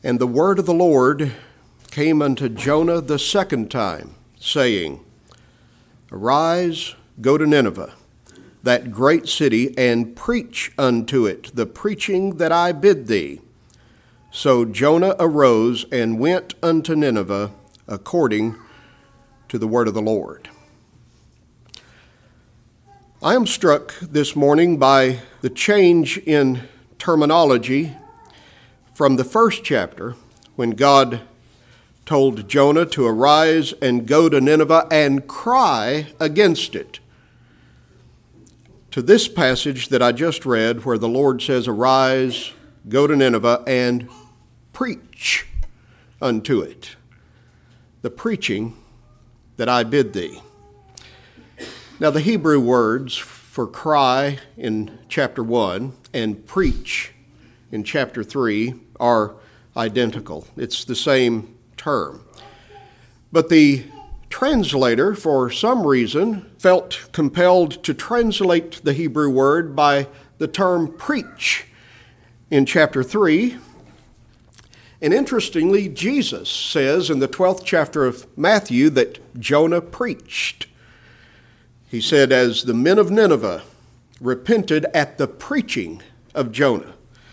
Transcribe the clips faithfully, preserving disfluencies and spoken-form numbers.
And the word of the Lord came unto Jonah the second time, saying, Arise, go to Nineveh, that great city, and preach unto it the preaching that I bid thee. So Jonah arose and went unto Nineveh according to the word of the Lord. I am struck this morning by the change in terminology from the first chapter, when God told Jonah to arise and go to Nineveh and cry against it, to this passage that I just read, where the Lord says, Arise, go to Nineveh, and preach unto it the preaching that I bid thee. Now, the Hebrew words for cry in chapter one and preach in chapter three are identical. It's the same term. But the translator, for some reason, felt compelled to translate the Hebrew word by the term preach in chapter three. And interestingly, Jesus says in the twelfth chapter of Matthew that Jonah preached. He said, as the men of Nineveh repented at the preaching of Jonah,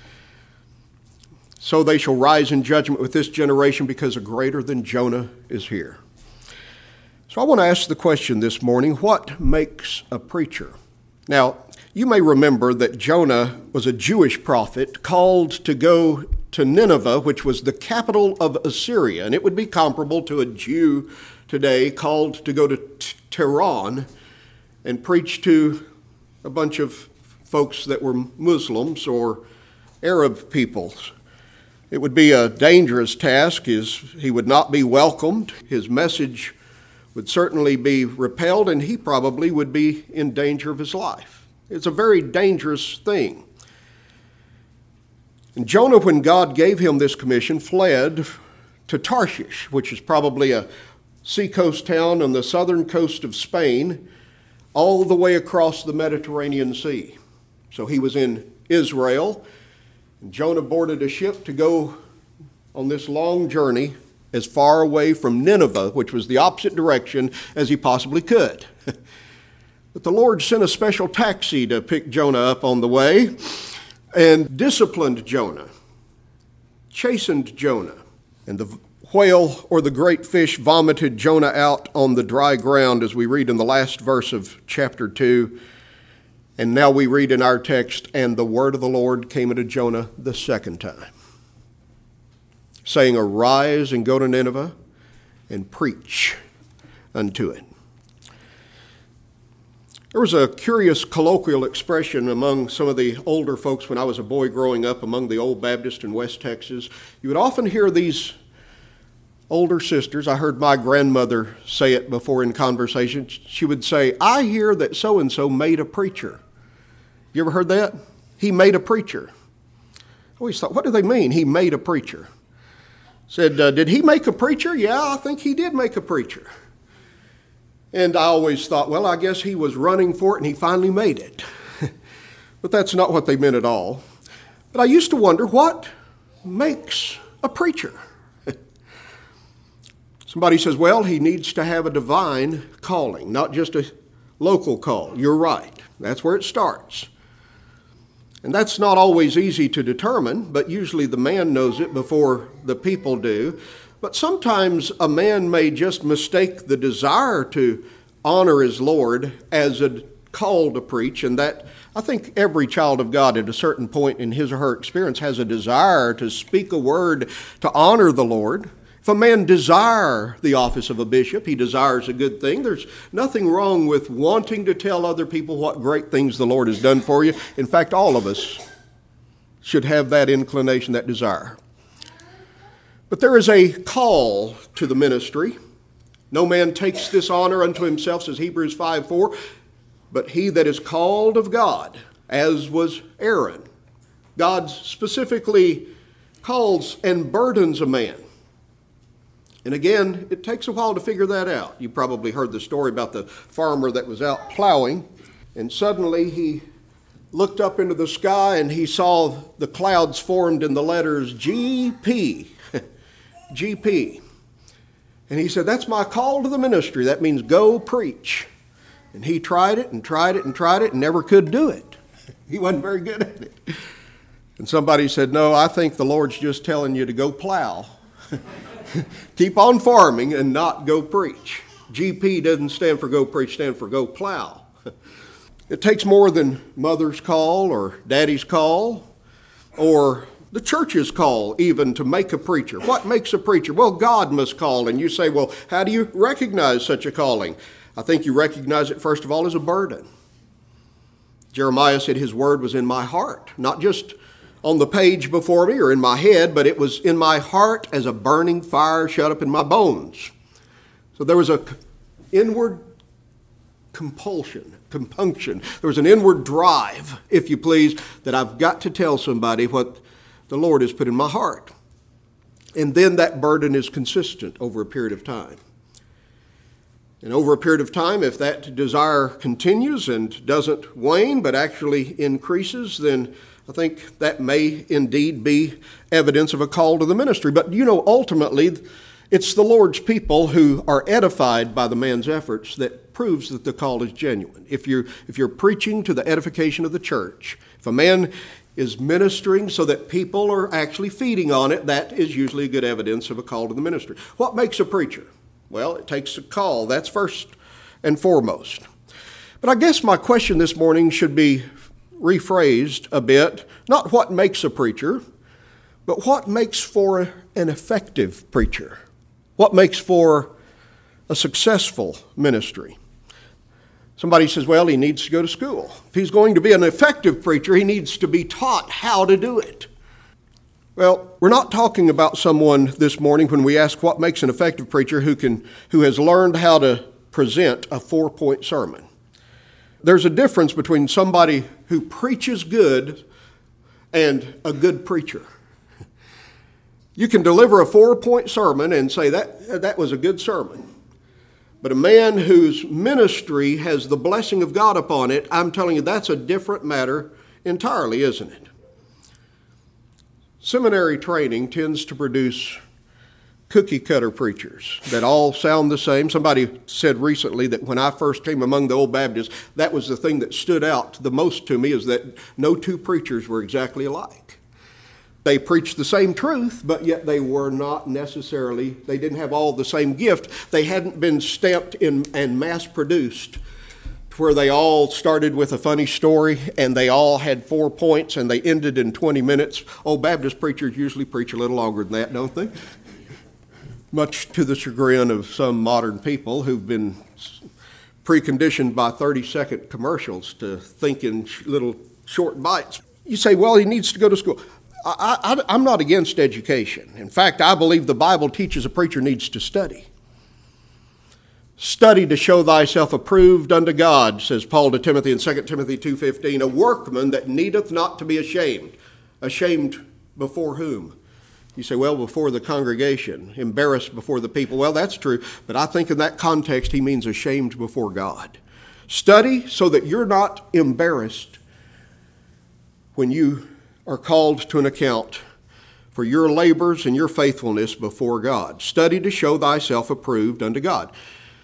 so they shall rise in judgment with this generation, because a greater than Jonah is here. So I want to ask the question this morning, what makes a preacher? Now, you may remember that Jonah was a Jewish prophet called to go to Nineveh, which was the capital of Assyria, and it would be comparable to a Jew today called to go to Tehran and preach to a bunch of folks that were Muslims or Arab peoples. It would be a dangerous task. His, he would not be welcomed. His message would certainly be repelled, and he probably would be in danger of his life. It's a very dangerous thing. And Jonah, when God gave him this commission, fled to Tarshish, which is probably a seacoast town on the southern coast of Spain, all the way across the Mediterranean Sea. So he was in Israel. Jonah boarded a ship to go on this long journey as far away from Nineveh, which was the opposite direction, as he possibly could. But the Lord sent a special taxi to pick Jonah up on the way and disciplined Jonah, chastened Jonah. And the whale or the great fish vomited Jonah out on the dry ground, as we read in the last verse of chapter two. And now we read in our text, and the word of the Lord came unto Jonah the second time, saying, Arise and go to Nineveh and preach unto it. There was a curious colloquial expression among some of the older folks when I was a boy growing up among the Old Baptist in West Texas. You would often hear these older sisters, I heard my grandmother say it before in conversation. She would say, I hear that so-and-so made a preacher. You ever heard that? He made a preacher. I always thought, what do they mean, he made a preacher? Said, uh, did he make a preacher? Yeah, I think he did make a preacher. And I always thought, well, I guess he was running for it and he finally made it. But that's not what they meant at all. But I used to wonder, what makes a preacher? Somebody says, well, he needs to have a divine calling, not just a local call. You're right. That's where it starts. And that's not always easy to determine, but usually the man knows it before the people do. But sometimes a man may just mistake the desire to honor his Lord as a call to preach, and that I think every child of God at a certain point in his or her experience has a desire to speak a word to honor the Lord. If a man desire the office of a bishop, he desires a good thing. There's nothing wrong with wanting to tell other people what great things the Lord has done for you. In fact, all of us should have that inclination, that desire. But there is a call to the ministry. No man takes this honor unto himself, says Hebrews five four, but he that is called of God, as was Aaron. God specifically calls and burdens a man. And again, it takes a while to figure that out. You probably heard the story about the farmer that was out plowing, and suddenly he looked up into the sky and he saw the clouds formed in the letters G P. G P. And he said, that's my call to the ministry. That means go preach. And he tried it and tried it and tried it and never could do it. He wasn't very good at it. And somebody said, no, I think the Lord's just telling you to go plow. Keep on farming and not go preach. G P doesn't stand for go preach, stand for go plow. It takes more than mother's call or daddy's call or the church's call even to make a preacher. What makes a preacher? Well, God must call. And you say, well, how do you recognize such a calling? I think you recognize it, first of all, as a burden. Jeremiah said his word was in my heart, not just on the page before me or in my head, but it was in my heart as a burning fire shut up in my bones. So there was a inward compulsion, compunction. There was an inward drive, if you please, that I've got to tell somebody what the Lord has put in my heart. And then that burden is consistent over a period of time. And over a period of time, if that desire continues and doesn't wane, but actually increases, then I think that may indeed be evidence of a call to the ministry. But, you know, ultimately, it's the Lord's people who are edified by the man's efforts that proves that the call is genuine. If you're, if you're preaching to the edification of the church, if a man is ministering so that people are actually feeding on it, that is usually a good evidence of a call to the ministry. What makes a preacher? Well, it takes a call. That's first and foremost. But I guess my question this morning should be rephrased a bit. Not what makes a preacher, but what makes for an effective preacher? What makes for a successful ministry? Somebody says, well, he needs to go to school. If he's going to be an effective preacher, he needs to be taught how to do it. Well, we're not talking about someone this morning when we ask what makes an effective preacher who can, who has learned how to present a four-point sermon. There's a difference between somebody who preaches good and a good preacher. You can deliver a four-point sermon and say that that was a good sermon. But a man whose ministry has the blessing of God upon it, I'm telling you, that's a different matter entirely, isn't it? Seminary training tends to produce cookie-cutter preachers that all sound the same. Somebody said recently that when I first came among the old Baptists, that was the thing that stood out the most to me, is that no two preachers were exactly alike. They preached the same truth, but yet they were not necessarily, they didn't have all the same gift. They hadn't been stamped in and mass-produced where they all started with a funny story and they all had four points and they ended in twenty minutes. Old Baptist preachers usually preach a little longer than that, don't they? Much to the chagrin of some modern people who've been preconditioned by thirty-second commercials to think in little short bites. You say, well, he needs to go to school. I, I, I'm not against education. In fact, I believe the Bible teaches a preacher needs to study. Study to show thyself approved unto God, says Paul to Timothy in Second Timothy two fifteen, a workman that needeth not to be ashamed. Ashamed before whom? You say, well, before the congregation, embarrassed before the people. Well, that's true, but I think in that context he means ashamed before God. Study so that you're not embarrassed when you are called to an account for your labors and your faithfulness before God. Study to show thyself approved unto God.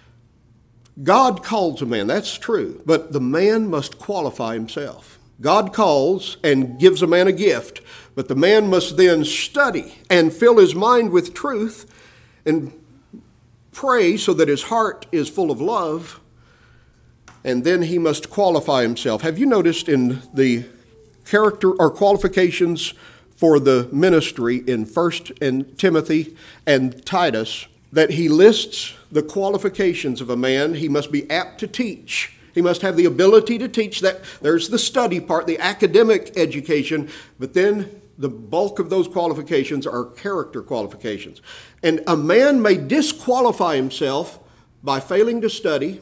God calls a man, that's true, but the man must qualify himself. God calls and gives a man a gift, but the man must then study and fill his mind with truth and pray so that his heart is full of love, and then he must qualify himself. Have you noticed in the character or qualifications for the ministry in First and Timothy and Titus that he lists the qualifications of a man? He must be apt to teach. He must have the ability to teach. That there's the study part, the academic education, but then the bulk of those qualifications are character qualifications. And a man may disqualify himself by failing to study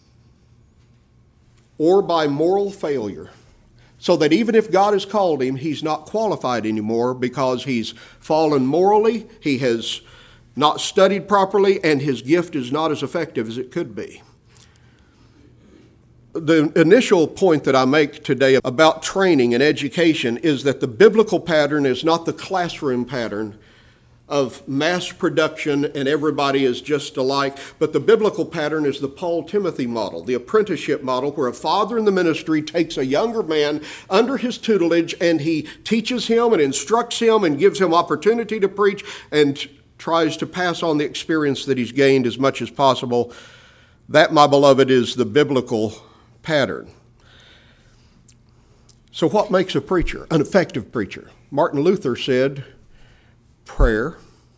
or by moral failure, so that even if God has called him, he's not qualified anymore because he's fallen morally, he has not studied properly, and his gift is not as effective as it could be. The initial point that I make today about training and education is that the biblical pattern is not the classroom pattern of mass production and everybody is just alike. But the biblical pattern is the Paul Timothy model, the apprenticeship model, where a father in the ministry takes a younger man under his tutelage and he teaches him and instructs him and gives him opportunity to preach and tries to pass on the experience that he's gained as much as possible. That, my beloved, is the biblical pattern. So what makes a preacher, an effective preacher? Martin Luther said, prayer,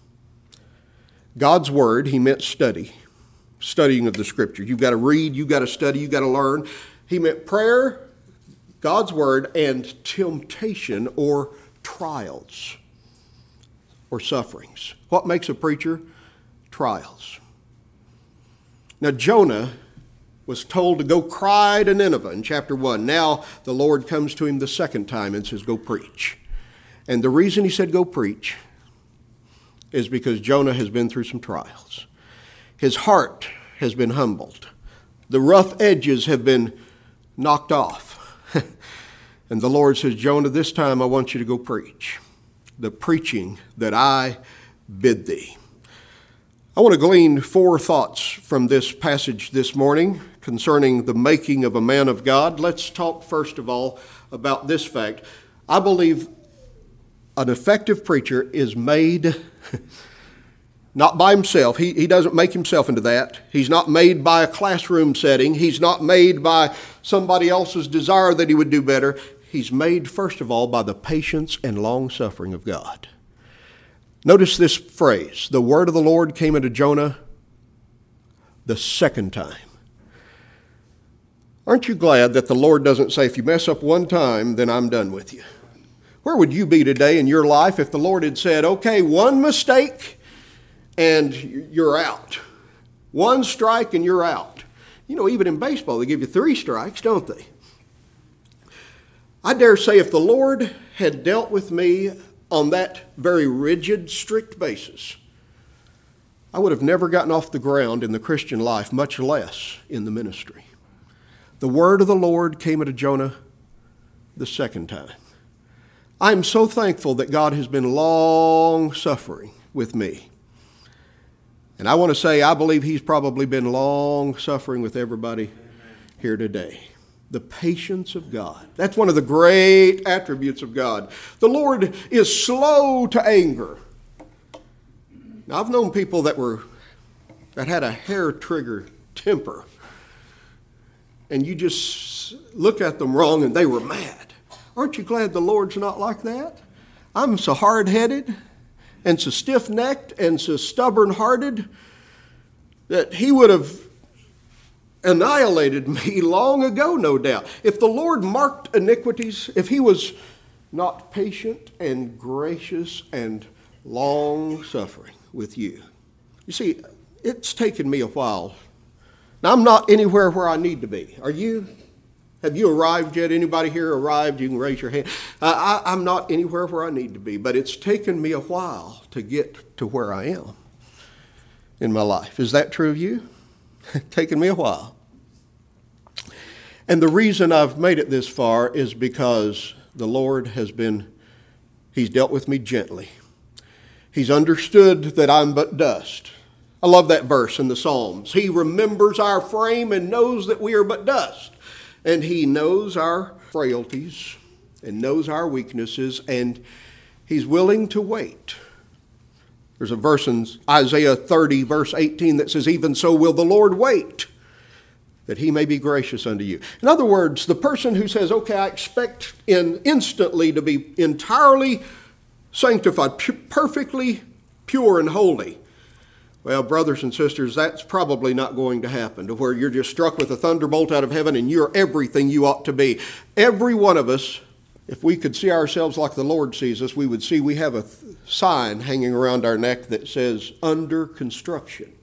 God's word. He meant study, studying of the scripture. You've got to read, you've got to study, you've got to learn. He meant prayer, God's word, and temptation or trials or sufferings. What makes a preacher? Trials. Now Jonah was told to go cry to Nineveh in chapter one. Now the Lord comes to him the second time and says, go preach. And the reason he said go preach is because Jonah has been through some trials. His heart has been humbled. The rough edges have been knocked off. And the Lord says, Jonah, this time I want you to go preach the preaching that I bid thee. I want to glean four thoughts from this passage this morning concerning the making of a man of God. Let's talk first of all about this fact. I believe an effective preacher is made not by himself. He, he doesn't make himself into that. He's not made by a classroom setting. He's not made by somebody else's desire that he would do better. He's made, first of all, by the patience and long suffering of God. Notice this phrase, the word of the Lord came unto Jonah the second time. Aren't you glad that the Lord doesn't say, if you mess up one time, then I'm done with you? Where would you be today in your life if the Lord had said, okay, one mistake and you're out. One strike and you're out. You know, even in baseball, they give you three strikes, don't they? I dare say if the Lord had dealt with me on that very rigid, strict basis, I would have never gotten off the ground in the Christian life, much less in the ministry. The word of the Lord came unto Jonah the second time. I'm so thankful that God has been long suffering with me. And I want to say I believe he's probably been long suffering with everybody here today. The patience of God. That's one of the great attributes of God. The Lord is slow to anger. Now, I've known people that were that had a hair trigger temper. And you just look at them wrong and they were mad. Aren't you glad the Lord's not like that? I'm so hard-headed and so stiff-necked and so stubborn-hearted that he would have annihilated me long ago, no doubt. If the Lord marked iniquities, if he was not patient and gracious and long-suffering with you. You see, it's taken me a while. Now, I'm not anywhere where I need to be. Are you? Have you arrived yet? Anybody here arrived? You can raise your hand. Uh, I, I'm not anywhere where I need to be, but it's taken me a while to get to where I am in my life. Is that true of you? Taken me a while. And the reason I've made it this far is because the Lord has been, he's dealt with me gently. He's understood that I'm but dust. I love that verse in the Psalms. He remembers our frame and knows that we are but dust. And he knows our frailties and knows our weaknesses, and he's willing to wait. There's a verse in Isaiah thirty, verse eighteen that says, even so will the Lord wait, that he may be gracious unto you. In other words, the person who says, okay, I expect in instantly to be entirely sanctified, pu- perfectly pure and holy. Well, brothers and sisters, that's probably not going to happen, to where you're just struck with a thunderbolt out of heaven and you're everything you ought to be. Every one of us, if we could see ourselves like the Lord sees us, we would see we have a th- sign hanging around our neck that says, under construction.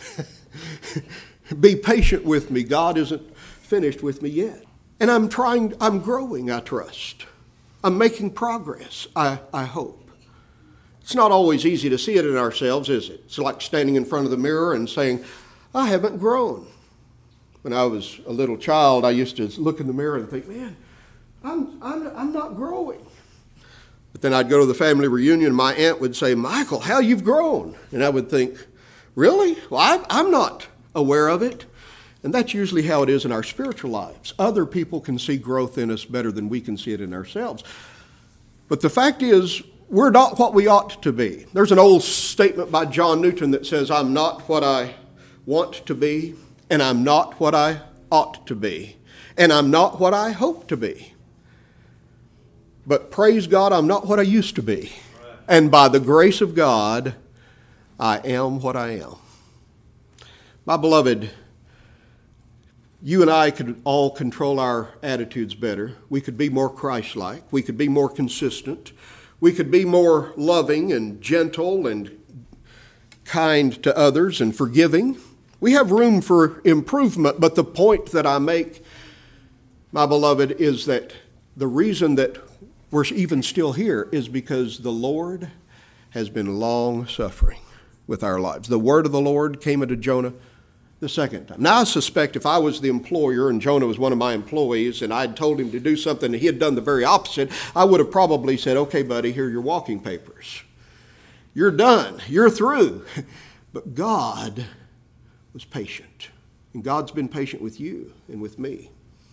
Be patient with me. God isn't finished with me yet. And I'm trying, I'm growing, I trust. I'm making progress, I, I hope. It's not always easy to see it in ourselves, is it? It's like standing in front of the mirror and saying, I haven't grown. When I was a little child, I used to look in the mirror and think, man, I'm, I'm, I'm not growing. But then I'd go to the family reunion and my aunt would say, Michael, how you've grown. And I would think, really? Well, I, I'm not aware of it. And that's usually how it is in our spiritual lives. Other people can see growth in us better than we can see it in ourselves. But the fact is, we're not what we ought to be. There's an old statement by John Newton that says, I'm not what I want to be, and I'm not what I ought to be, and I'm not what I hope to be. But praise God, I'm not what I used to be. And by the grace of God, I am what I am. My beloved, you and I could all control our attitudes better. We could be more Christ-like. We could be more consistent. We could be more loving and gentle and kind to others and forgiving. We have room for improvement, but the point that I make, my beloved, is that the reason that we're even still here is because the Lord has been long-suffering with our lives. The word of the Lord came unto Jonah the second time. Now, I suspect if I was the employer and Jonah was one of my employees and I'd told him to do something and he had done the very opposite, I would have probably said, okay, buddy, here are your walking papers. You're done. You're through. But God was patient. And God's been patient with you and with me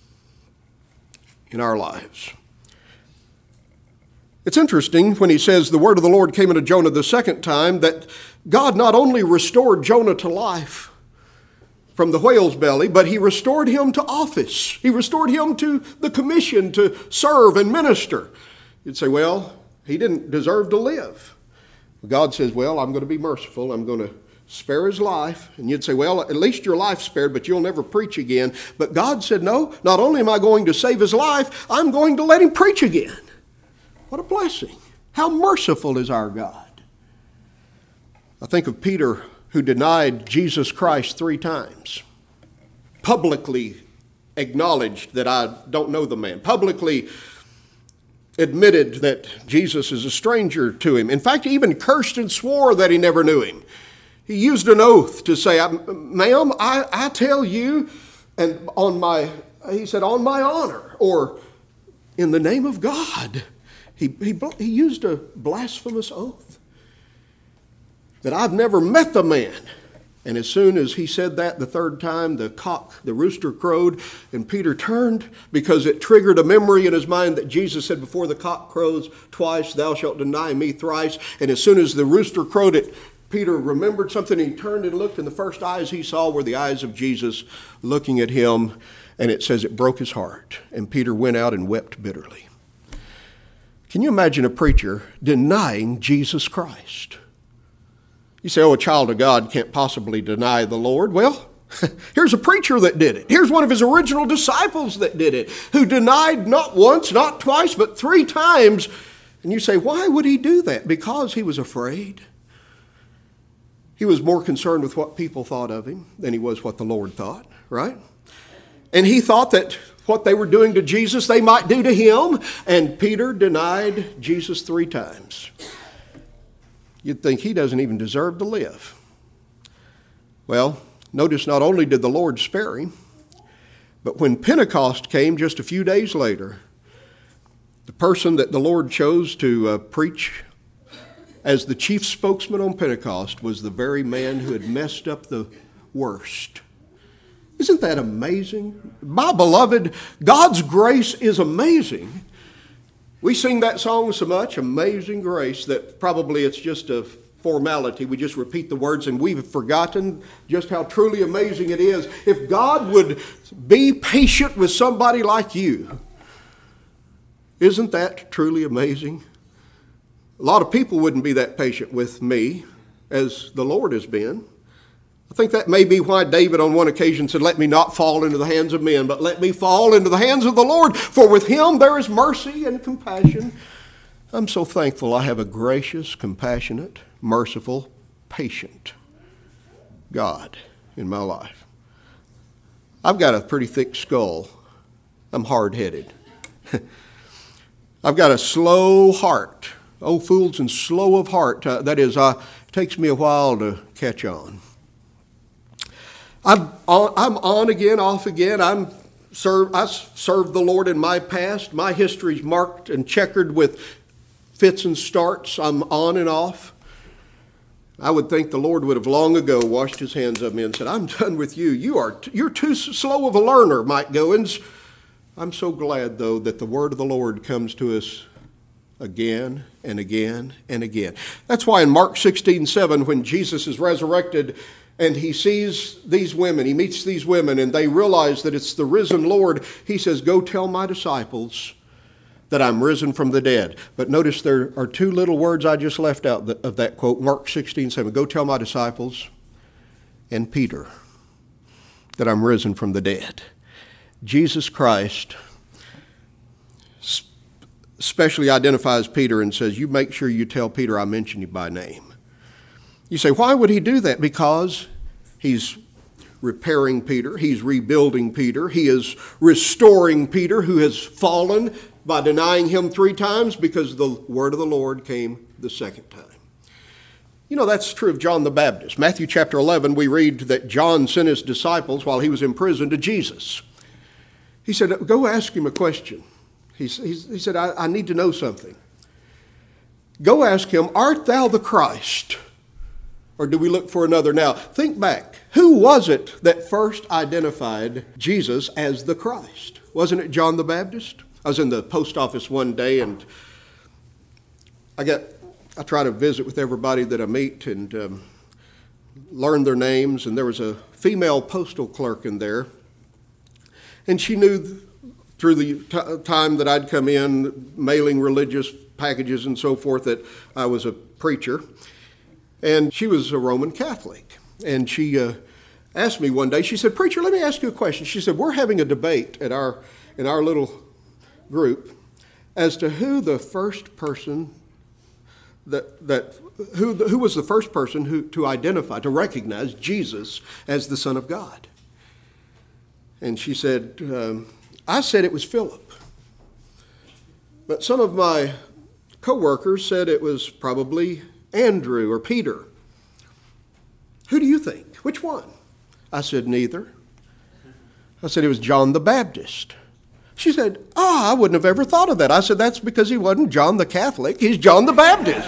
in our lives. It's interesting when he says the word of the Lord came unto Jonah the second time that God not only restored Jonah to life from the whale's belly, but he restored him to office. He restored him to the commission to serve and minister. You'd say, well, he didn't deserve to live. God says, well, I'm going to be merciful. I'm going to spare his life. And you'd say, well, at least your life's spared, but you'll never preach again. But God said, no, not only am I going to save his life, I'm going to let him preach again. What a blessing. How merciful is our God. I think of Peter, who denied Jesus Christ three times, publicly acknowledged that I don't know the man, publicly admitted that Jesus is a stranger to him. In fact, he even cursed and swore that he never knew him. He used an oath to say, ma'am, I, I tell you, and on my, he said, on my honor, or in the name of God. He, he, he used a blasphemous oath that I've never met the man. And as soon as he said that the third time, the cock, the rooster crowed, and Peter turned because it triggered a memory in his mind that Jesus said, before the cock crows twice, thou shalt deny me thrice. And as soon as the rooster crowed, it, Peter remembered something. He turned and looked, and the first eyes he saw were the eyes of Jesus looking at him. And it says it broke his heart. And Peter went out and wept bitterly. Can you imagine a preacher denying Jesus Christ? You say, oh, a child of God can't possibly deny the Lord. Well, here's a preacher that did it. Here's one of his original disciples that did it, who denied not once, not twice, but three times. And you say, why would he do that? Because he was afraid. He was more concerned with what people thought of him than he was what the Lord thought, right? And he thought that what they were doing to Jesus, they might do to him. And Peter denied Jesus three times. You'd think he doesn't even deserve to live. Well, notice not only did the Lord spare him, but when Pentecost came just a few days later, the person that the Lord chose to uh, preach as the chief spokesman on Pentecost was the very man who had messed up the worst. Isn't that amazing? My beloved, God's grace is amazing. We sing that song so much, Amazing Grace, that probably it's just a formality. We just repeat the words and we've forgotten just how truly amazing it is. If God would be patient with somebody like you, isn't that truly amazing? A lot of people wouldn't be that patient with me as the Lord has been. I think that may be why David on one occasion said, let me not fall into the hands of men, but let me fall into the hands of the Lord. For with him there is mercy and compassion. I'm so thankful I have a gracious, compassionate, merciful, patient God in my life. I've got a pretty thick skull. I'm hard-headed. I've got a slow heart. Oh, fools and slow of heart. Uh, that is, uh, it takes me a while to catch on. I'm on, I'm on again, off again. I'm serve, I served the Lord in my past. My history's marked and checkered with fits and starts. I'm on and off. I would think the Lord would have long ago washed his hands of me and said, I'm done with you. You are, t- you're too slow of a learner, Mike Goins. I'm so glad, though, that the word of the Lord comes to us again and again and again. That's why in Mark sixteen seven, when Jesus is resurrected and he sees these women, he meets these women, and they realize that it's the risen Lord, he says, go tell my disciples that I'm risen from the dead. But notice there are two little words I just left out of that quote, Mark sixteen seven. Go tell my disciples and Peter that I'm risen from the dead. Jesus Christ especially identifies Peter and says, you make sure you tell Peter I mention you by name. You say, why would he do that? Because he's repairing Peter. He's rebuilding Peter. He is restoring Peter, who has fallen by denying him three times, because the word of the Lord came the second time. You know, that's true of John the Baptist. Matthew chapter eleven, we read that John sent his disciples while he was in prison to Jesus. He said, go ask him a question. He, he, he said, I, I need to know something. Go ask him, art thou the Christ? Or do we look for another? Now, think back. Who was it that first identified Jesus as the Christ? Wasn't it John the Baptist? I was in the post office one day, and I got I try to visit with everybody that I meet and um, learn their names. And there was a female postal clerk in there, and she knew th- through the t- time that I'd come in mailing religious packages and so forth that I was a preacher. And she was a Roman Catholic. And she uh, asked me one day, she said, preacher, let me ask you a question. She said, we're having a debate at our in our little group as to who the first person that that who who was the first person who to identify, to recognize Jesus as the Son of God. And she said, um, I said it was Philip. But some of my co-workers said it was probably Andrew or Peter. Who do you think? Which one? I said, neither. I said, it was John the Baptist. She said, ah, oh, I wouldn't have ever thought of that. I said, that's because he wasn't John the Catholic. He's John the Baptist.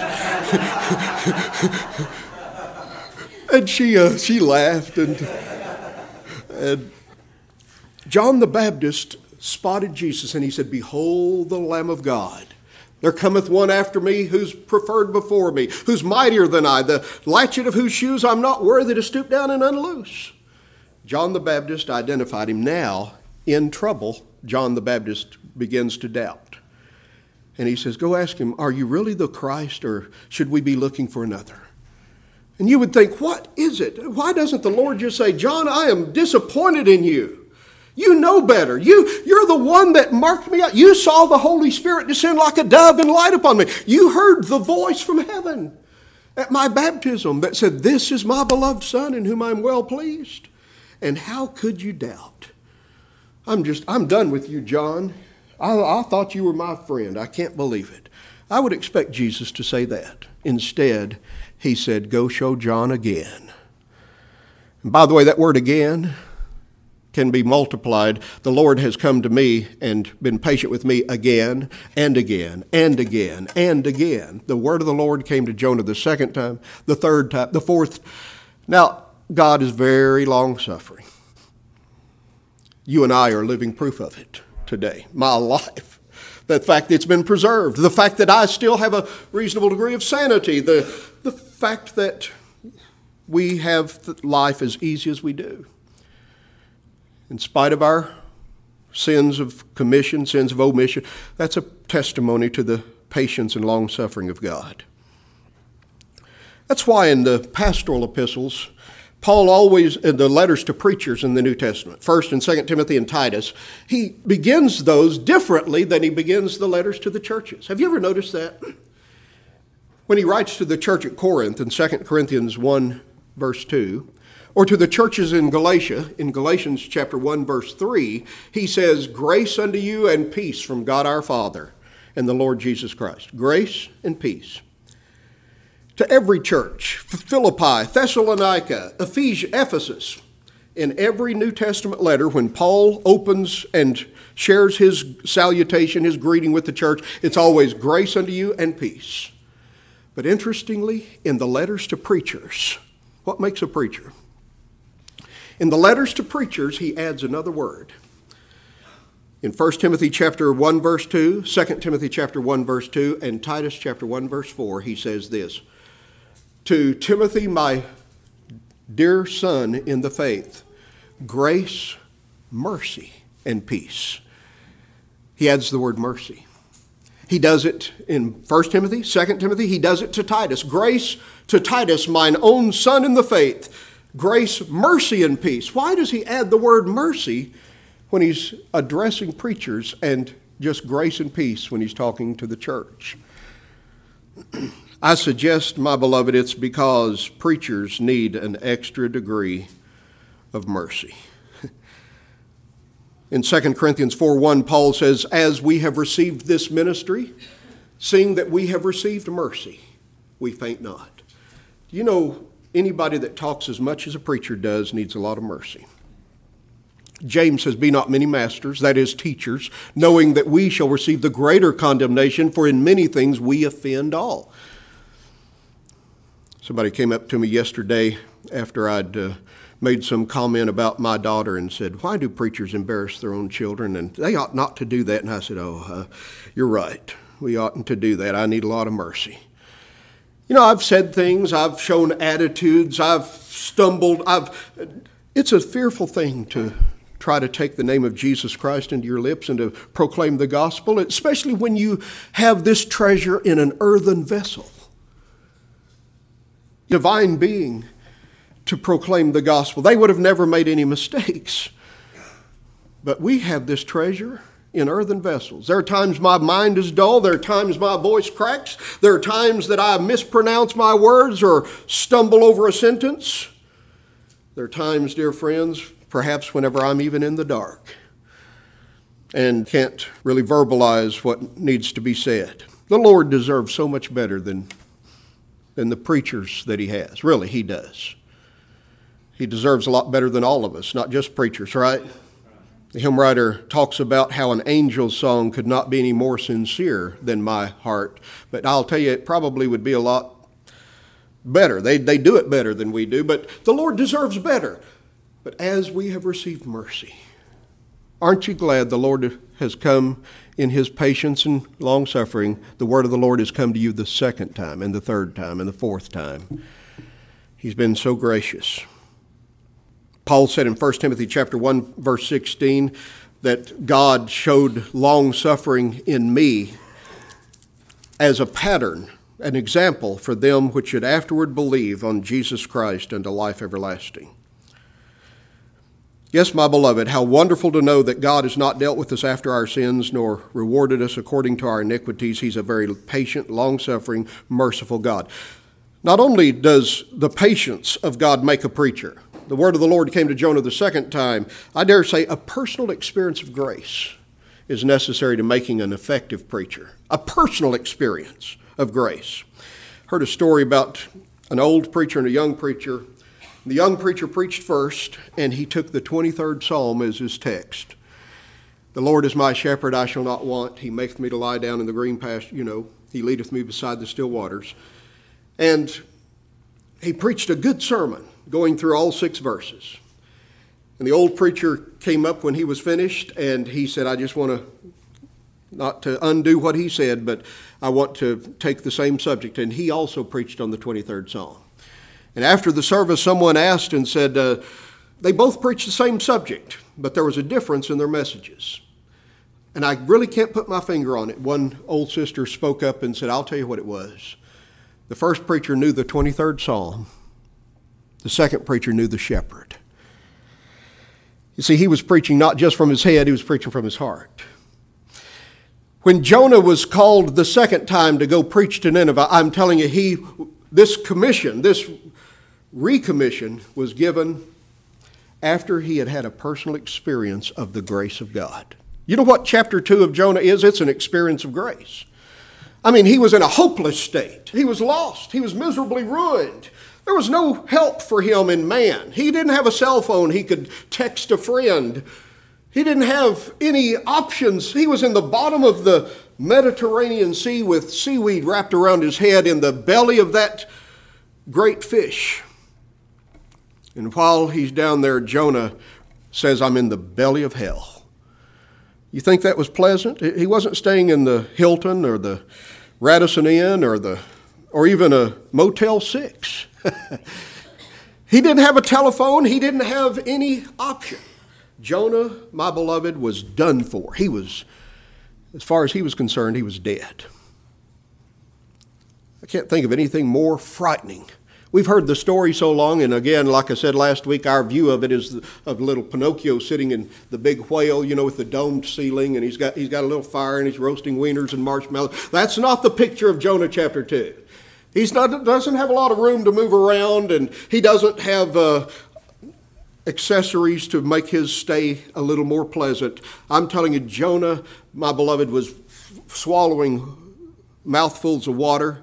And she uh, she laughed. And, and John the Baptist spotted Jesus, and he said, behold the Lamb of God. There cometh one after me who's preferred before me, who's mightier than I, the latchet of whose shoes I'm not worthy to stoop down and unloose. John the Baptist identified him. Now, in trouble, John the Baptist begins to doubt. And he says, go ask him, are you really the Christ, or should we be looking for another? And you would think, what is it? Why doesn't the Lord just say, John, I am disappointed in you. You know better. You, you're the one that marked me out. You saw the Holy Spirit descend like a dove and light upon me. You heard the voice from heaven at my baptism that said, this is my beloved Son in whom I'm well pleased. And how could you doubt? I'm just, I'm done with you, John. I, I thought you were my friend. I can't believe it. I would expect Jesus to say that. Instead, he said, go show John again. And by the way, that word again can be multiplied. The Lord has come to me and been patient with me again and again and again and again. The word of the Lord came to Jonah the second time, the third time, the fourth. Now, God is very long-suffering. You and I are living proof of it today. My life. The fact that it's been preserved. The fact that I still have a reasonable degree of sanity. The, the fact that we have life as easy as we do. In spite of our sins of commission, sins of omission, that's a testimony to the patience and long-suffering of God. That's why in the pastoral epistles, Paul always, in the letters to preachers in the New Testament, First and Second Timothy and Titus, he begins those differently than he begins the letters to the churches. Have you ever noticed that? When he writes to the church at Corinth in Second Corinthians one, verse two, or to the churches in Galatia, in Galatians chapter one, verse three, he says, grace unto you and peace from God our Father and the Lord Jesus Christ. Grace and peace. To every church, Philippi, Thessalonica, Ephesus, In every New Testament letter, when Paul opens and shares his salutation, his greeting with the church, it's always grace unto you and peace. But interestingly, in the letters to preachers, what makes a preacher? In the letters to preachers, he adds another word. In First Timothy chapter one, verse two, Second Timothy chapter one, verse two, and Titus chapter one, verse four, he says this, to Timothy, my dear son in the faith, grace, mercy, and peace. He adds the word mercy. He does it in First Timothy, Second Timothy. He does it to Titus. Grace to Titus, mine own son in the faith. Grace, mercy, and peace. Why does he add the word mercy when he's addressing preachers and just grace and peace when he's talking to the church? I suggest, my beloved, it's because preachers need an extra degree of mercy. In Second Corinthians four one, Paul says, as we have received this ministry, seeing that we have received mercy, we faint not. Do you know anybody that talks as much as a preacher does needs a lot of mercy? James says, be not many masters, that is teachers, knowing that we shall receive the greater condemnation, for in many things we offend all. Somebody came up to me yesterday after I'd uh, made some comment about my daughter and said, why do preachers embarrass their own children? And they ought not to do that. And I said, oh, uh, you're right. We oughtn't to do that. I need a lot of mercy. You know, I've said things. I've shown attitudes. I've stumbled. I've. It's a fearful thing to try to take the name of Jesus Christ into your lips and to proclaim the gospel, especially when you have this treasure in an earthen vessel. Divine being to proclaim the gospel. They would have never made any mistakes. But we have this treasure in earthen vessels. There are times my mind is dull. There are times my voice cracks. There are times that I mispronounce my words or stumble over a sentence. There are times, dear friends, perhaps whenever I'm even in the dark and can't really verbalize what needs to be said. The Lord deserves so much better than than the preachers that he has. Really, he does. He deserves a lot better than all of us, not just preachers, right? The hymn writer talks about how an angel's song could not be any more sincere than my heart. But I'll tell you, it probably would be a lot better. They, they do it better than we do, but the Lord deserves better. But as we have received mercy, aren't you glad the Lord has come in his patience and long-suffering? The word of the Lord has come to you the second time and the third time and the fourth time. He's been so gracious. Paul said in First Timothy chapter one, verse sixteen, that God showed long-suffering in me as a pattern, an example for them which should afterward believe on Jesus Christ unto life everlasting. Yes, my beloved, how wonderful to know that God has not dealt with us after our sins, nor rewarded us according to our iniquities. He's a very patient, long-suffering, merciful God. Not only does the patience of God make a preacher, the word of the Lord came to Jonah the second time. I dare say a personal experience of grace is necessary to making an effective preacher. A personal experience of grace. Heard a story about an old preacher and a young preacher. The young preacher preached first, and he took the twenty-third Psalm as his text. The Lord is my shepherd, I shall not want. He maketh me to lie down in the green pasture, you know. He leadeth me beside the still waters. And he preached a good sermon, going through all six verses. And the old preacher came up when he was finished, and he said, I just want to, not to undo what he said, but I want to take the same subject. And he also preached on the twenty-third Psalm. And after the service, someone asked and said, uh, they both preached the same subject, but there was a difference in their messages. And I really can't put my finger on it. One old sister spoke up and said, I'll tell you what it was. The first preacher knew the twenty-third Psalm. The second preacher knew the shepherd. You see, he was preaching not just from his head, he was preaching from his heart. When Jonah was called the second time to go preach to Nineveh, I'm telling you, he, this commission, this recommission was given after he had had a personal experience of the grace of God. You know what chapter two of Jonah is? It's an experience of grace. I mean, he was in a hopeless state. He was lost. He was miserably ruined. There was no help for him in man. He didn't have a cell phone he could text a friend. He didn't have any options. He was in the bottom of the Mediterranean Sea with seaweed wrapped around his head in the belly of that great fish. And while he's down there, Jonah says, I'm in the belly of hell. You think that was pleasant? He wasn't staying in the Hilton or the Radisson Inn or the or even a Motel six. He didn't have a telephone. He didn't have any option. Jonah, my beloved, was done for. He was, as far as he was concerned, he was dead. I can't think of anything more frightening. We've heard the story so long, and again, like I said last week, our view of it is of little Pinocchio sitting in the big whale, you know, with the domed ceiling, and he's got he's got a little fire, and he's roasting wieners and marshmallows. That's not the picture of Jonah chapter two. He's not doesn't have a lot of room to move around, and he doesn't have uh, accessories to make his stay a little more pleasant. I'm telling you, Jonah, my beloved, was swallowing mouthfuls of water.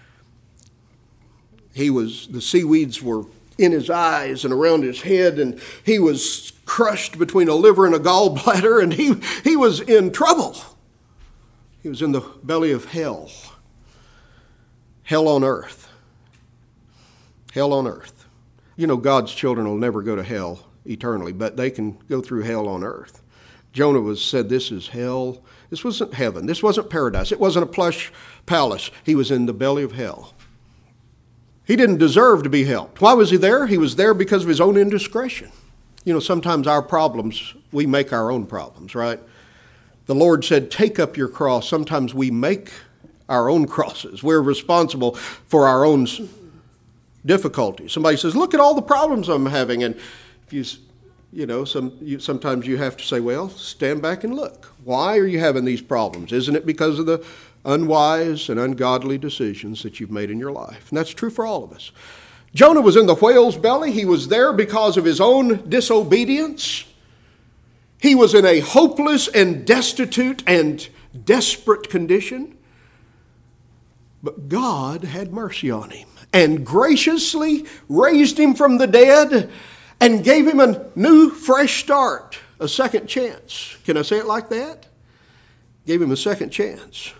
He was, the seaweeds were in his eyes and around his head, and he was crushed between a liver and a gallbladder, and he, he was in trouble. He was in the belly of hell. Hell on earth. Hell on earth. You know, God's children will never go to hell eternally, but they can go through hell on earth. Jonah was said, this is hell. This wasn't heaven. This wasn't paradise. It wasn't a plush palace. He was in the belly of hell. He didn't deserve to be helped. Why was he there? He was there because of his own indiscretion. You know, sometimes our problems, we make our own problems, right? The Lord said, take up your cross. Sometimes we make our own crosses. We're responsible for our own difficulties. Somebody says, look at all the problems I'm having. And if you, you know, some, you, sometimes you have to say, well, stand back and look. Why are you having these problems? Isn't it because of the unwise and ungodly decisions that you've made in your life? And that's true for all of us. Jonah was in the whale's belly. He was there because of his own disobedience. He was in a hopeless and destitute and desperate condition. But God had mercy on him and graciously raised him from the dead and gave him a new, fresh start, a second chance. Can I say it like that? Gave him a second chance.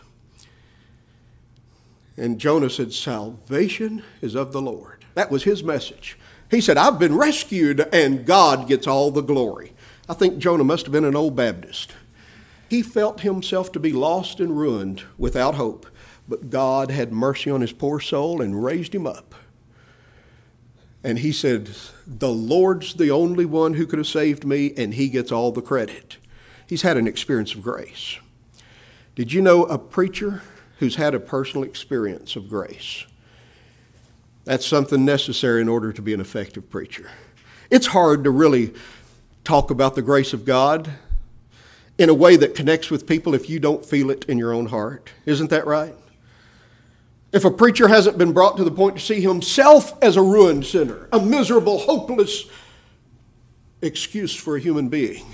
And Jonah said, salvation is of the Lord. That was his message. He said, I've been rescued and God gets all the glory. I think Jonah must have been an old Baptist. He felt himself to be lost and ruined without hope, but God had mercy on his poor soul and raised him up. And he said, the Lord's the only one who could have saved me, and he gets all the credit. He's had an experience of grace. Did you know a preacher who's had a personal experience of grace? That's something necessary in order to be an effective preacher. It's hard to really talk about the grace of God in a way that connects with people if you don't feel it in your own heart. Isn't that right? If a preacher hasn't been brought to the point to see himself as a ruined sinner, a miserable, hopeless excuse for a human being,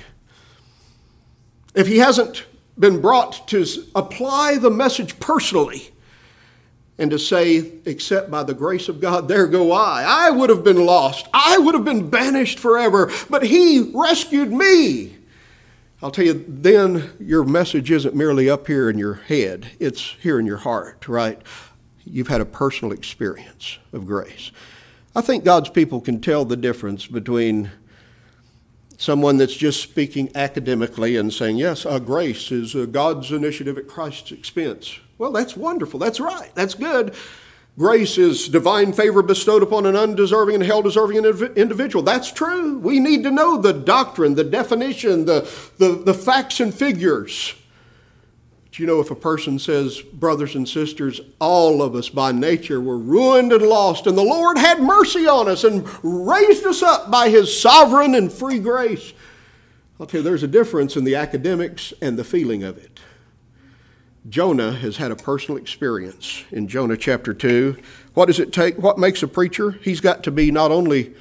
if he hasn't been brought to apply the message personally and to say, except by the grace of God, there go I. I would have been lost. I would have been banished forever, but he rescued me. I'll tell you, then your message isn't merely up here in your head. It's here in your heart, right? You've had a personal experience of grace. I think God's people can tell the difference between someone that's just speaking academically and saying, yes, uh, grace is uh, God's initiative at Christ's expense. Well, that's wonderful. That's right. That's good. Grace is divine favor bestowed upon an undeserving and hell-deserving individual. That's true. We need to know the doctrine, the definition, the, the, the facts and figures. But you know, if a person says, brothers and sisters, all of us by nature were ruined and lost, and the Lord had mercy on us and raised us up by his sovereign and free grace, I'll tell you, there's a difference in the academics and the feeling of it. Jonah has had a personal experience in Jonah chapter two. What does it take? What makes a preacher? He's got to be not only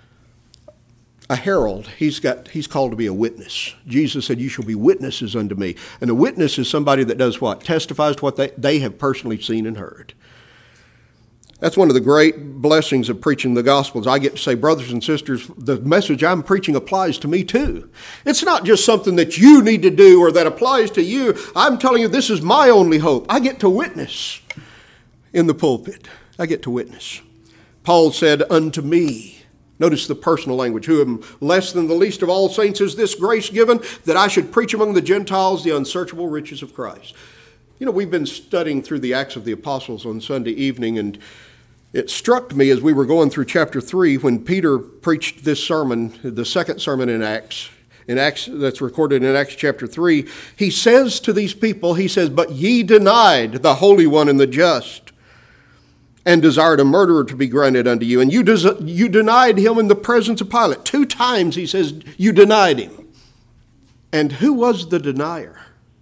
a herald, he's got he's called to be a witness. Jesus said, you shall be witnesses unto me. And a witness is somebody that does what? Testifies to what they, they have personally seen and heard. That's one of the great blessings of preaching the gospel is I get to say, brothers and sisters, the message I'm preaching applies to me too. It's not just something that you need to do or that applies to you. I'm telling you, this is my only hope. I get to witness in the pulpit. I get to witness. Paul said, unto me, notice the personal language, who am less than the least of all saints is this grace given, that I should preach among the Gentiles the unsearchable riches of Christ. You know, we've been studying through the Acts of the Apostles on Sunday evening, and it struck me as we were going through chapter three when Peter preached this sermon, the second sermon in Acts, in Acts that's recorded in Acts chapter three. He says to these people, he says, but ye denied the Holy One and the just, and desired a murderer to be granted unto you. And you, des- you denied him in the presence of Pilate. Two times he says you denied him. And who was the denier?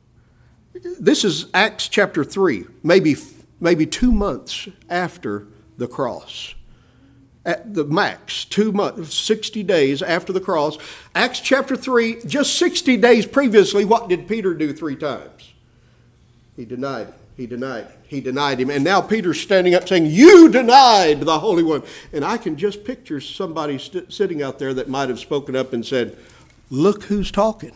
This is Acts chapter three, maybe, maybe two months after the cross. At the max, two months, sixty days after the cross. Acts chapter three, just sixty days previously, what did Peter do three times? He denied him. He denied him. He denied him. And now Peter's standing up saying, you denied the Holy One. And I can just picture somebody st- sitting out there that might have spoken up and said, look who's talking.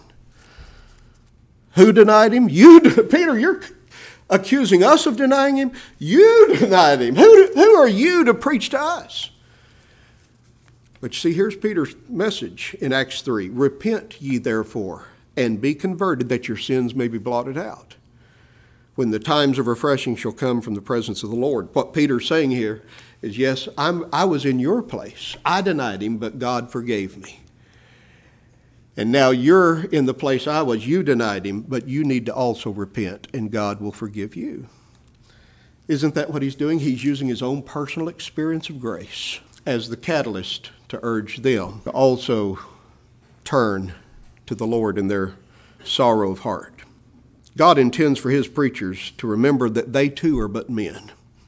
Who denied him? You, Peter, you're accusing us of denying him? You denied him. Who, who are you to preach to us? But you see, here's Peter's message in Acts three. Repent ye therefore, and be converted, that your sins may be blotted out, when the times of refreshing shall come from the presence of the Lord. What Peter's saying here is, yes, I'm, I was in your place. I denied him, but God forgave me. And now you're in the place I was. You denied him, but you need to also repent, and God will forgive you. Isn't that what he's doing? He's using his own personal experience of grace as the catalyst to urge them to also turn to the Lord in their sorrow of heart. God intends for his preachers to remember that they too are but men,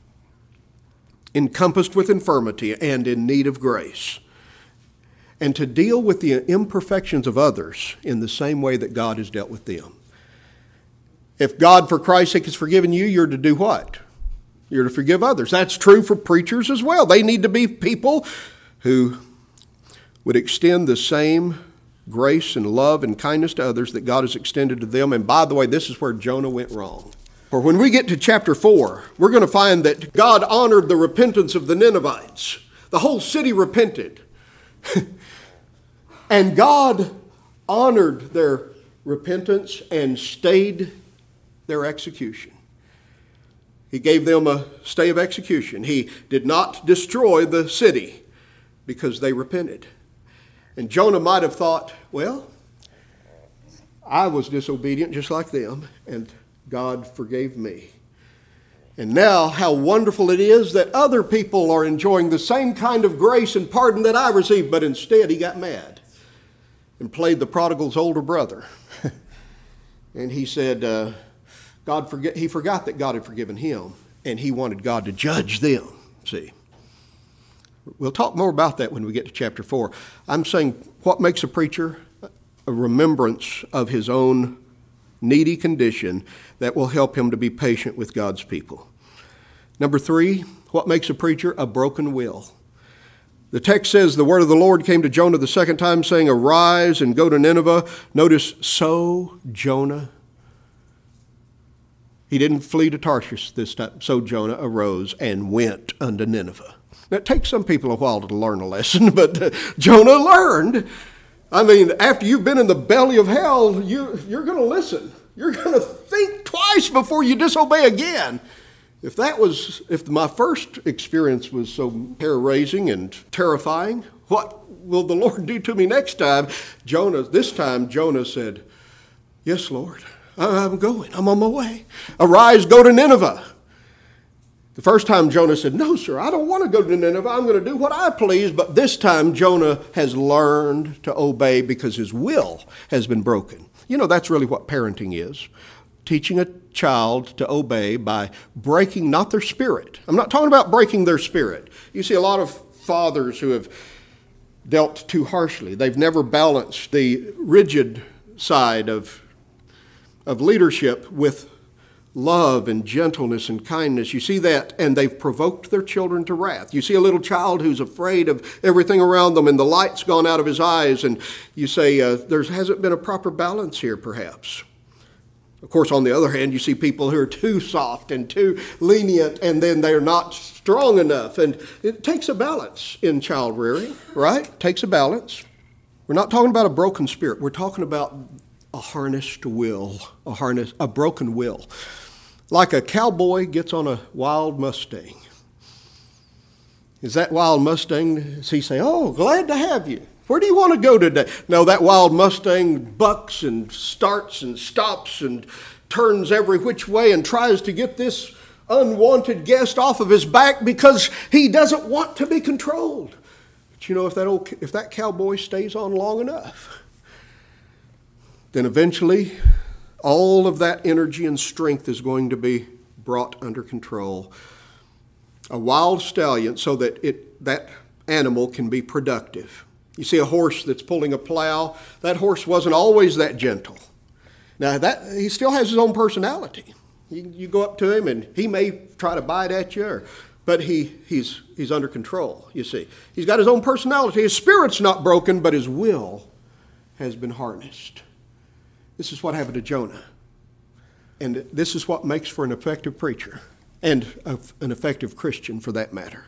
encompassed with infirmity and in need of grace, and to deal with the imperfections of others in the same way that God has dealt with them. If God, for Christ's sake, has forgiven you, you're to do what? You're to forgive others. That's true for preachers as well. They need to be people who would extend the same grace and love and kindness to others that God has extended to them. And by the way, this is where Jonah went wrong. For when we get to chapter four, we're going to find that God honored the repentance of the Ninevites. The whole city repented. And God honored their repentance and stayed their execution. He gave them a stay of execution. He did not destroy the city because they repented. And Jonah might have thought, well, I was disobedient just like them, and God forgave me. And now how wonderful it is that other people are enjoying the same kind of grace and pardon that I received, but instead he got mad and played the prodigal's older brother. And he said, uh, God forget, he forgot that God had forgiven him, and he wanted God to judge them, see. We'll talk more about that when we get to chapter four. I'm saying what makes a preacher? A remembrance of his own needy condition that will help him to be patient with God's people. Number three, what makes a preacher? A broken will. The text says the word of the Lord came to Jonah the second time, saying, arise and go to Nineveh. Notice, so Jonah, he didn't flee to Tarshish this time. So Jonah arose and went unto Nineveh. Now, it takes some people a while to learn a lesson, but uh, Jonah learned. I mean, after you've been in the belly of hell, you, you're going to listen. You're going to think twice before you disobey again. If that was, if my first experience was so hair-raising and terrifying, what will the Lord do to me next time? Jonah, this time Jonah said, yes, Lord, I'm going. I'm on my way. Arise, go to Nineveh. The first time Jonah said, no, sir, I don't want to go to Nineveh. I'm going to do what I please. But this time Jonah has learned to obey because his will has been broken. You know, that's really what parenting is. Teaching a child to obey by breaking not their spirit. I'm not talking about breaking their spirit. You see a lot of fathers who have dealt too harshly. They've never balanced the rigid side of, of leadership with love and gentleness and kindness. You see that, and they've provoked their children to wrath. You see a little child who's afraid of everything around them, and the light's gone out of his eyes, and you say, uh, there hasn't been a proper balance here, perhaps. Of course, on the other hand, you see people who are too soft and too lenient, and then they're not strong enough. And it takes a balance in child rearing, right? It takes a balance. We're not talking about a broken spirit. We're talking about a harnessed will, a harness, a broken will. Like a cowboy gets on a wild Mustang. Is that wild Mustang, does he say, oh, glad to have you? Where do you want to go today? No, that wild Mustang bucks and starts and stops and turns every which way and tries to get this unwanted guest off of his back because he doesn't want to be controlled. But you know, if that old, if that cowboy stays on long enough, then eventually all of that energy and strength is going to be brought under control. A wild stallion, so that it that animal can be productive. You see a horse that's pulling a plow, that horse wasn't always that gentle. Now, that he still has his own personality. You, you go up to him and he may try to bite at you, or, but he, he's, he's under control, you see. He's got his own personality. His spirit's not broken, but his will has been harnessed. This is what happened to Jonah. And this is what makes for an effective preacher and a, an effective Christian for that matter.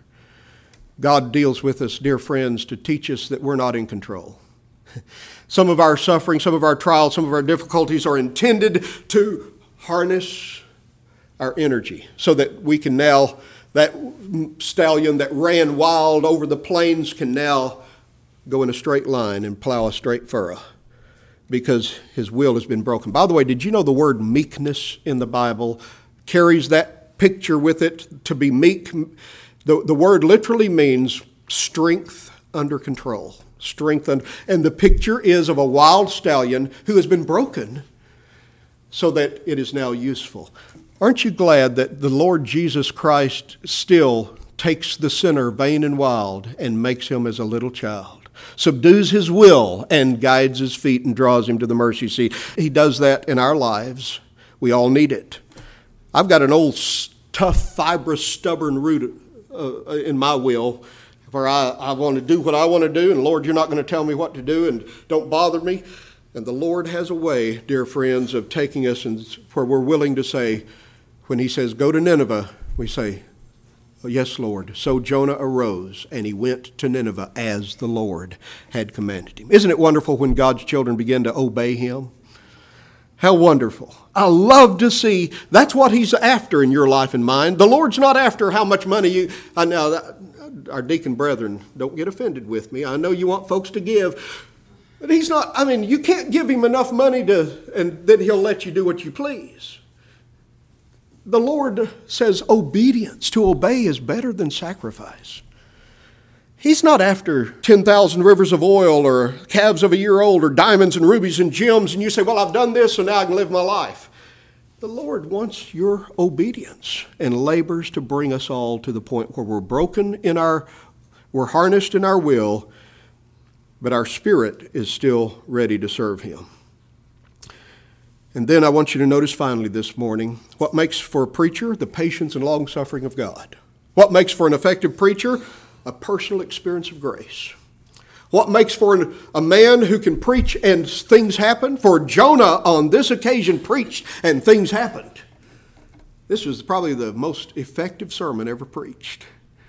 God deals with us, dear friends, to teach us that we're not in control. Some of our suffering, some of our trials, some of our difficulties are intended to harness our energy so that we can now, that stallion that ran wild over the plains can now go in a straight line and plow a straight furrow, because his will has been broken. By the way, did you know the word meekness in the Bible carries that picture with it? To be meek, the, the word literally means strength under control. Strength under, and the picture is of a wild stallion who has been broken so that it is now useful. Aren't you glad that the Lord Jesus Christ still takes the sinner vain and wild and makes him as a little child? Subdues his will and guides his feet and draws him to the mercy seat. He does that in our lives. We all need it. I've got an old tough, fibrous, stubborn root uh, in my will where I, I want to do what I want to do, and Lord, you're not going to tell me what to do, and don't bother me. And the Lord has a way, dear friends, of taking us and where we're willing to say, when he says, go to Nineveh, we say, yes, Lord. So Jonah arose, and he went to Nineveh as the Lord had commanded him. Isn't it wonderful when God's children begin to obey him? How wonderful. I love to see that's what he's after in your life and mine. The Lord's not after how much money you, I know that, our deacon brethren, don't get offended with me. I know you want folks to give, but he's not, I mean, you can't give him enough money to, and then he'll let you do what you please. The Lord says obedience, to obey is better than sacrifice. He's not after ten thousand rivers of oil or calves of a year old or diamonds and rubies and gems, and you say, well, I've done this, so now I can live my life. The Lord wants your obedience and labors to bring us all to the point where we're broken in our, we're harnessed in our will, but our spirit is still ready to serve him. And then I want you to notice finally this morning, what makes for a preacher? The patience and long-suffering of God. What makes for an effective preacher? A personal experience of grace. What makes for an, a man who can preach and things happen? For Jonah on this occasion preached and things happened. This was probably the most effective sermon ever preached.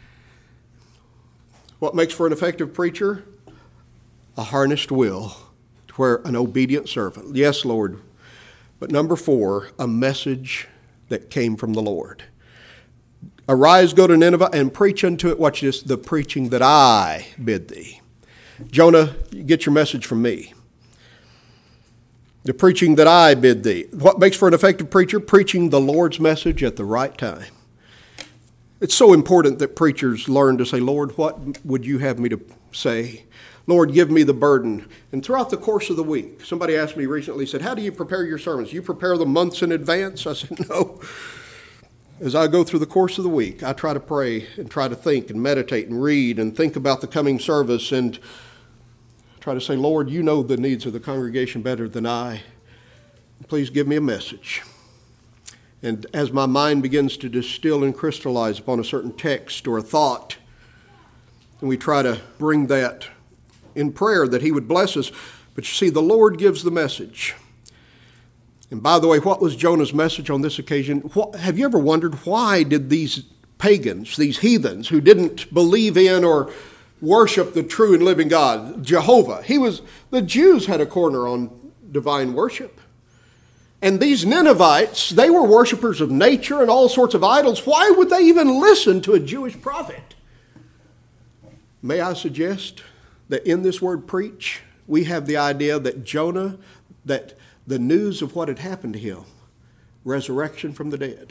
What makes for an effective preacher? A harnessed will, where an obedient servant. Yes, Lord. But number four, a message that came from the Lord. Arise, go to Nineveh, and preach unto it, watch this, the preaching that I bid thee. Jonah, you get your message from me. The preaching that I bid thee. What makes for an effective preacher? Preaching the Lord's message at the right time. It's so important that preachers learn to say, Lord, what would you have me to say? Lord, give me the burden. And throughout the course of the week, somebody asked me recently, said, how do you prepare your sermons? You prepare them months in advance? I said, no. As I go through the course of the week, I try to pray and try to think and meditate and read and think about the coming service and try to say, Lord, you know the needs of the congregation better than I. Please give me a message. And as my mind begins to distill and crystallize upon a certain text or a thought, and we try to bring that in prayer that he would bless us. But you see, the Lord gives the message. And by the way, what was Jonah's message on this occasion? What, have you ever wondered why did these pagans, these heathens who didn't believe in or worship the true and living God, Jehovah, he was, the Jews had a corner on divine worship. And these Ninevites, they were worshipers of nature and all sorts of idols. Why would they even listen to a Jewish prophet? May I suggest that in this word preach, we have the idea that Jonah, that the news of what had happened to him, resurrection from the dead,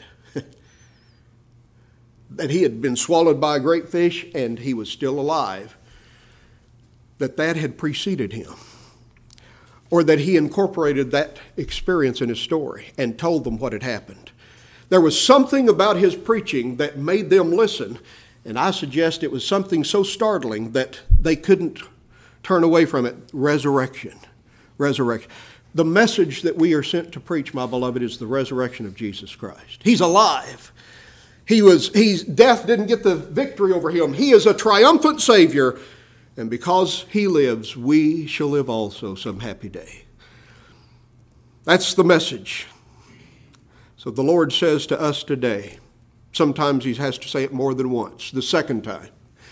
that he had been swallowed by a great fish and he was still alive, that that had preceded him. Or that he incorporated that experience in his story and told them what had happened. There was something about his preaching that made them listen, and I suggest it was something so startling that they couldn't turn away from it. Resurrection. Resurrection. The message that we are sent to preach, my beloved, is the resurrection of Jesus Christ. He's alive. He was, he's, death didn't get the victory over him. He is a triumphant Savior. And because he lives, we shall live also some happy day. That's the message. So the Lord says to us today, sometimes he has to say it more than once, the second time,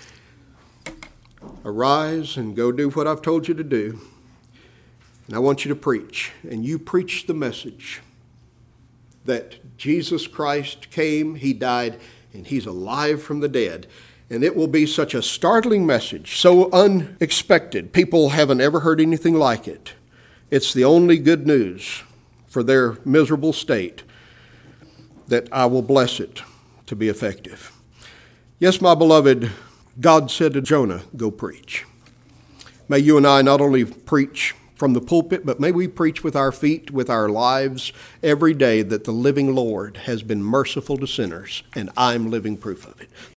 arise and go do what I've told you to do. And I want you to preach. And you preach the message that Jesus Christ came, he died, and he's alive from the dead. And it will be such a startling message, so unexpected. People haven't ever heard anything like it. It's the only good news for their miserable state that I will bless it to be effective. Yes, my beloved, God said to Jonah, go preach. May you and I not only preach from the pulpit, but may we preach with our feet, with our lives every day that the living Lord has been merciful to sinners, and I'm living proof of it.